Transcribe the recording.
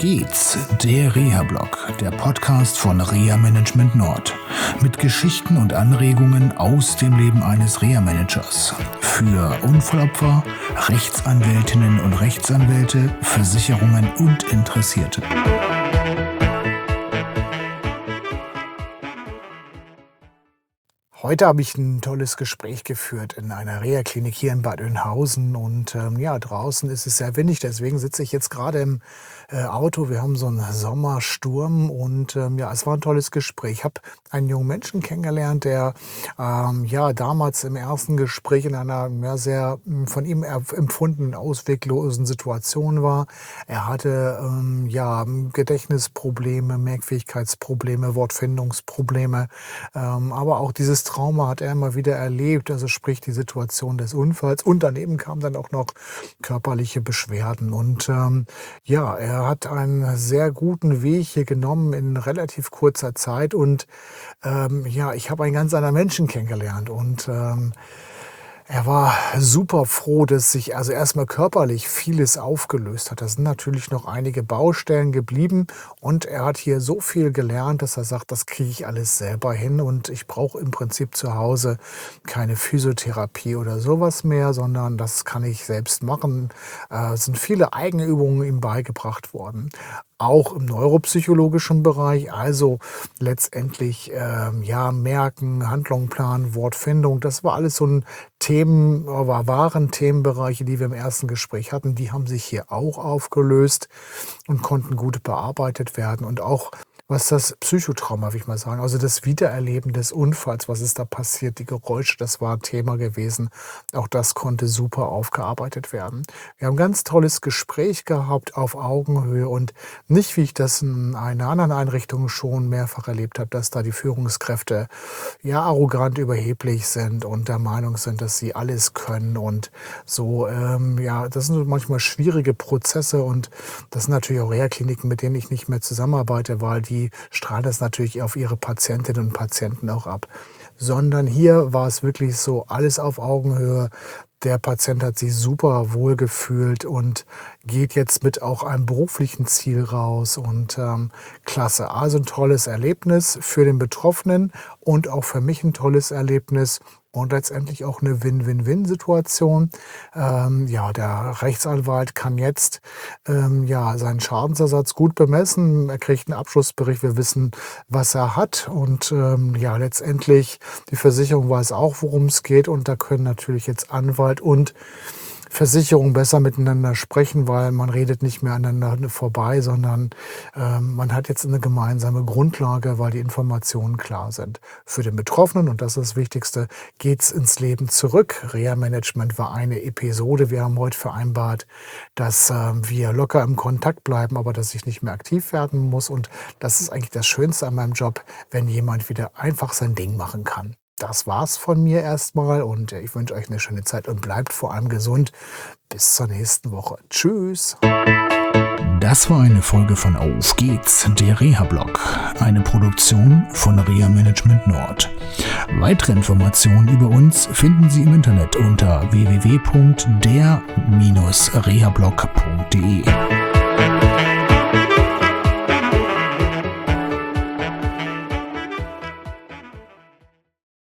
geht's, der Reha-Blog, der Podcast von Reha Management Nord. Mit Geschichten und Anregungen aus dem Leben eines Reha-Managers. Für Unfallopfer, Rechtsanwältinnen und Rechtsanwälte, Versicherungen und Interessierte. Heute habe ich ein tolles Gespräch geführt in einer Reha-Klinik hier in Bad Oeynhausen und draußen ist es sehr windig, deswegen sitze ich jetzt gerade im Auto. Wir haben so einen Sommersturm und es war ein tolles Gespräch. Ich habe einen jungen Menschen kennengelernt, der damals im ersten Gespräch in einer sehr von ihm empfundenen ausweglosen Situation war. Er hatte Gedächtnisprobleme, Merkfähigkeitsprobleme, Wortfindungsprobleme, aber auch dieses Trauma hat er immer wieder erlebt, also sprich die Situation des Unfalls, und daneben kamen dann auch noch körperliche Beschwerden und er hat einen sehr guten Weg hier genommen in relativ kurzer Zeit und ich habe einen ganz anderen Menschen kennengelernt und er war super froh, dass sich also erstmal körperlich vieles aufgelöst hat. Da sind natürlich noch einige Baustellen geblieben und er hat hier so viel gelernt, dass er sagt, das kriege ich alles selber hin und ich brauche im Prinzip zu Hause keine Physiotherapie oder sowas mehr, sondern das kann ich selbst machen. Es sind viele eigene Übungen ihm beigebracht worden. Auch im neuropsychologischen Bereich, also letztendlich Merken, Handlung planen, Wortfindung, das war alles so ein waren Themenbereiche, die wir im ersten Gespräch hatten, die haben sich hier auch aufgelöst und konnten gut bearbeitet werden und auch was das Psychotrauma, würde ich mal sagen, also das Wiedererleben des Unfalls, was ist da passiert, die Geräusche, das war ein Thema gewesen. Auch das konnte super aufgearbeitet werden. Wir haben ein ganz tolles Gespräch gehabt auf Augenhöhe und nicht, wie ich das in einer anderen Einrichtung schon mehrfach erlebt habe, dass da die Führungskräfte arrogant überheblich sind und der Meinung sind, dass sie alles können und so. Das sind manchmal schwierige Prozesse und das sind natürlich auch Reha-Kliniken, mit denen ich nicht mehr zusammenarbeite, weil die strahlen das natürlich auf ihre Patientinnen und Patienten auch ab. Sondern hier war es wirklich so, alles auf Augenhöhe. Der Patient hat sich super wohl gefühlt und geht jetzt mit auch einem beruflichen Ziel raus und klasse. Also ein tolles Erlebnis für den Betroffenen und auch für mich ein tolles Erlebnis. Und letztendlich auch eine Win-Win-Win-Situation. Der Rechtsanwalt kann jetzt seinen Schadensersatz gut bemessen. Er kriegt einen Abschlussbericht. Wir wissen, was er hat. Und letztendlich die Versicherung weiß auch, worum es geht. Und da können natürlich jetzt Anwalt und Versicherung besser miteinander sprechen, weil man redet nicht mehr aneinander vorbei, sondern man hat jetzt eine gemeinsame Grundlage, weil die Informationen klar sind. Für den Betroffenen, und das ist das Wichtigste, geht's ins Leben zurück. Reha-Management war eine Episode. Wir haben heute vereinbart, dass wir locker im Kontakt bleiben, aber dass ich nicht mehr aktiv werden muss. Und das ist eigentlich das Schönste an meinem Job, wenn jemand wieder einfach sein Ding machen kann. Das war's von mir erstmal und ich wünsche euch eine schöne Zeit und bleibt vor allem gesund. Bis zur nächsten Woche. Tschüss. Das war eine Folge von Auf geht's, der Reha-Blog, eine Produktion von Reha Management Nord. Weitere Informationen über uns finden Sie im Internet unter www.der-rehablog.de.